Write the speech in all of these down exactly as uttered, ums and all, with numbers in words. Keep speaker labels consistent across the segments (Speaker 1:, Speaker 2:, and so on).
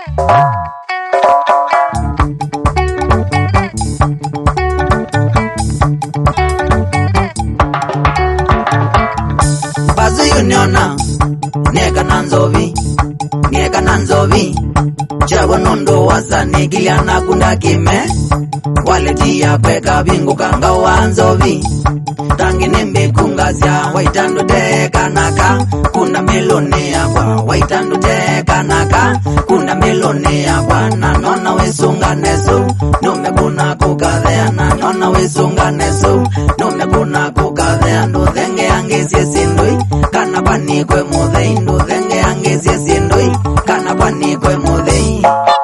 Speaker 1: Bazu uniona neka nanzovi neka nanzovi chago nondo wasani kiliana kunda kime waletia kweka bingu kanga wanzovi tangi nembe kungasya waitando teka naka kuna melone yakwa waitando teka naka kuna melone yakwa na nona wesunga neso nome kuna kukadhea na nona wesunga neso nome kuna kukadhea ndo dhenge angesie sindoi kana panikwe mudhei ndo dhenge angesie sindoi kana panikwe mudhei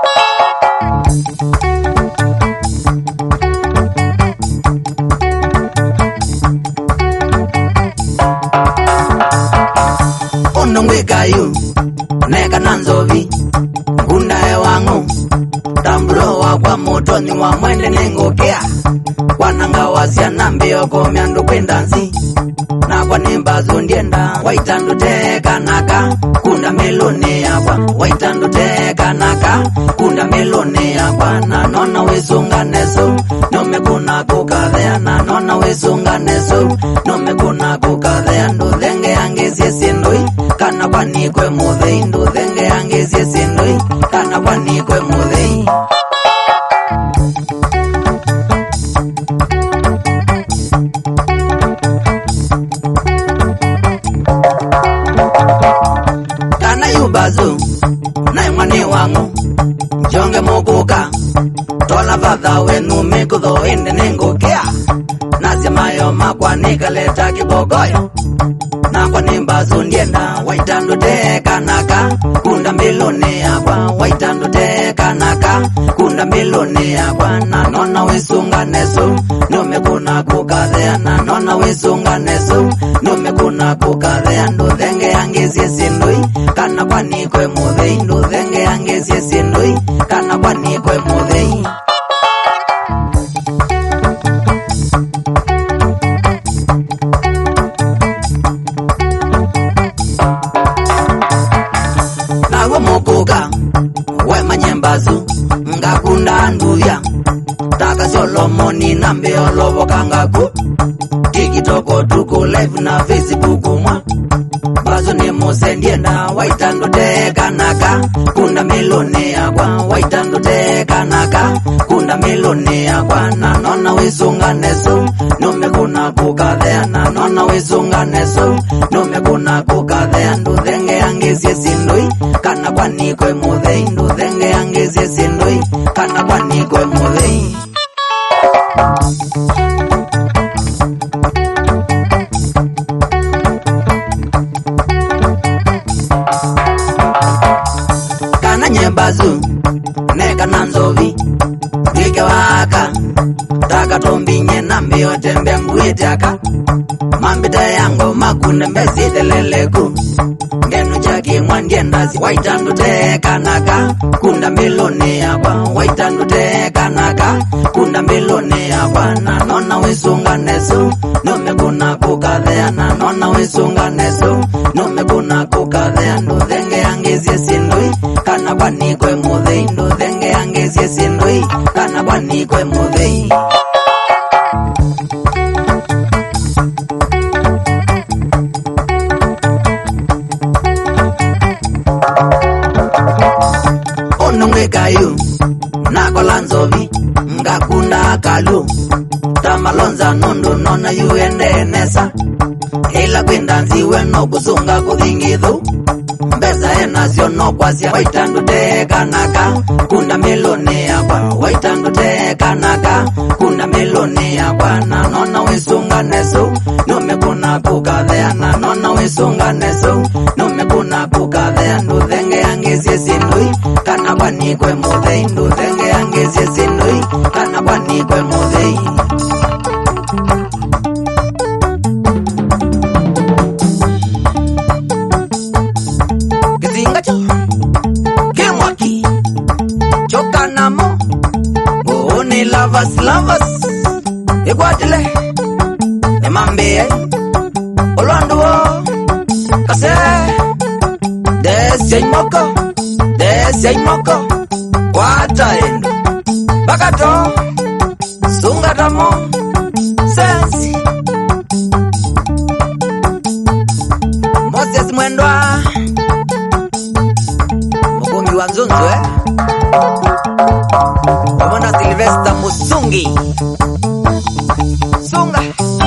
Speaker 1: Kayu neka nanzovi undae wangu tamburo wakwa moto ni wa mwende nengokea wananga wasya nambio komyandu kwendanzi na kwa nimbazu ndienda waitandu teka naka kunda melone yakwa waitandu teka naka kunda melone yakwa na nona wesunga neso nome kuna kukadhea na nona wesunga neso nome kuna kukadhea ndo dhenge angesie sindoi kana panikwe mudhei ndo dhenge angesie sindoi kana panikwe mudhei kana yubazu na imani wangu jonge mokuka tola vadha wenu mikudho inde nengokea nasya mayo makwa nikaleta kibogoyo na kwa nimbazu ndienda waitandu teka naka kunda melone yakwa waitandu teka naka kunda melone yakwa na nona wesunga neso nome kuna kukadhea na nona wesunga neso nome kuna kukadhea ndo dhenge angesie sindoi kana panikwe mudhei ndo dhenge angesie sindoi kana panikwe mudhei mokuka we manyembazu ngakunda nduvya taka Solomoni na mbeolovo kangaku tikitoko tuko live na Facebook mwa bazu ni mose ndienda waitando teka naka kunda melone yakwa waitando teka naka kunda melone yakwa na nona wesunga neso nome kuna kukadhea na nona wesunga neso nome kuna kukadhea ndo dhenge angesie sindoi kana panikwe mudhei ndo dhenge angesie sindoi kana panikwe mudhei kana nyembazu neka nanzovi wike waka taka tombinye nambi otembe nguitaka mambita yango makune mbesideleleku ngenu chaki mwandiendasi waitandu teka naka kunda melone yakwa waitandu teka naka kunda melone yakwa na nona wesunga neso nome kuna kukadhea na nona wesunga neso nome kuna kukadhea ndo dhenge angesie sindoi kana panikwe mudhei ndo dhenge angesie sindoi kana panikwe mudhei Kayu nakola nzovi ngakunda kalu tamalonza nondo nona yuende nesa ila kwenda nziwe no kusunga kuthingithu mbeza enasyo no kwasya waitandu teka naka kunda melone yakwa waitandu teka naka kunda melone yakwa na nona wesunga neso nome kuna kukadhea na nona wesunga neso nome kuna kukadhea ndo dhenge angesie sindoi kana panikwe mudhei ndo dhenge angesie sindoi kana panikwe mudhei kizingacho kimwaki chokanamo uone lovers lovers ikwatile emambie olwanduwo kase desya imoko desya imoko taendo bakato sungatamo sensi Moses Mwendwa Mukungi wa Nzunzu eh Wamona Sylvester Musungi Sunga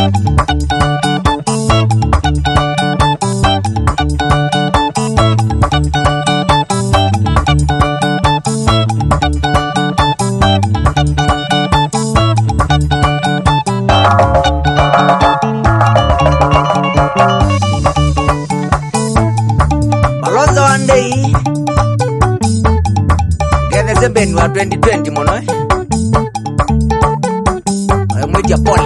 Speaker 1: Malonzo one day Gene Sebeni wa twenty twenty mono eh Mwiti ya pole